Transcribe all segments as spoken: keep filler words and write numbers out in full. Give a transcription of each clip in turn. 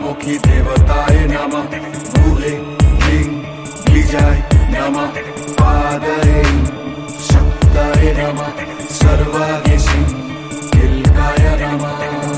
ज्वालामुखी देवताय नमः भूहे ह्रीं बीजाय नमः पादये शक्ताय नमः सर्वागेशिं किल्काय नमः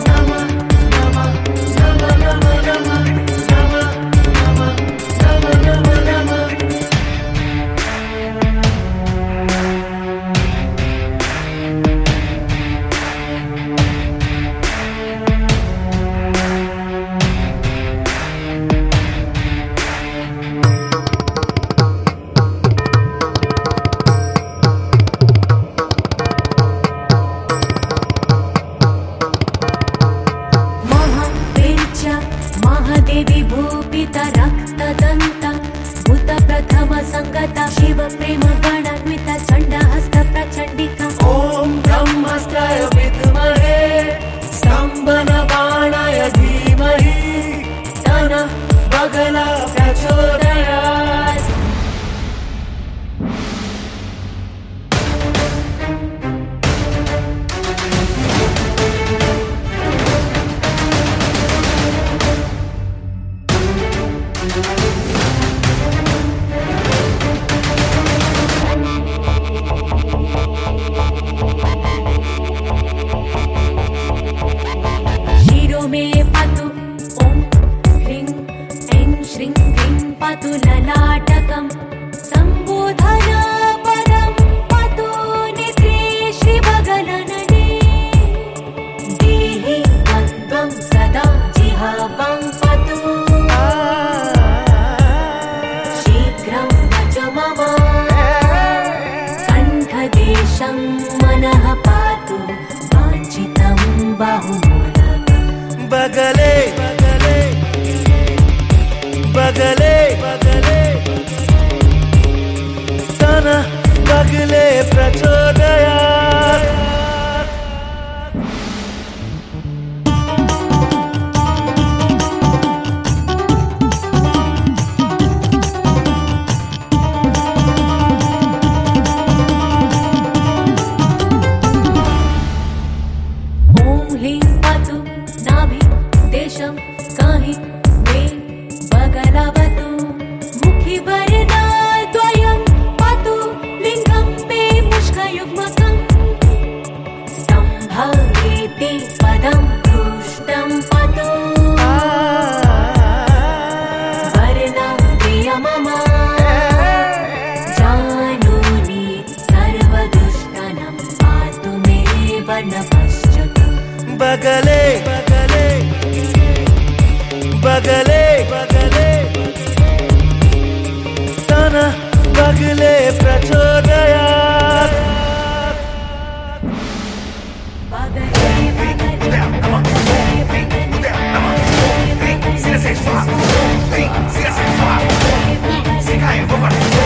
महादेवी भूपिता रक्तदन्ता भूत प्रथम संगता शिव प्रेम गणान्विता चण्डहस्त प्रचण्डिका ॐ ब्रह्मस्त्राय विद्महे स्तम्भन बाणाय धीमहि तन्नः बगला प्रचोदयात्। पातु ललाटकं सम्बोधना पदं पातु नेत्रे श्रीबगलनने देहि त्वं सदा जिह्वां पातु शीघ्रं वच मम कण्ठदेशं मनः पातु वाञ्छितं बाहुमूलकम् बगले बगले बगले बगले तन्नः बगले प्रचोदयात्। ॐ ह्रीं पातु नाभि देशं काहि मे बगलावतु मुखि वरदाद्वयं पातु लिङ्गं मे मुष्कयुग्मकम् स्तम्भेति पदं पृष्ठं पातु वरदाय मम जानूनि सर्वदुष्टनं पातु मे वनपश्चात् बगले बगले बगले बगले तन्नः बगले प्रचोदयात्। Siga essa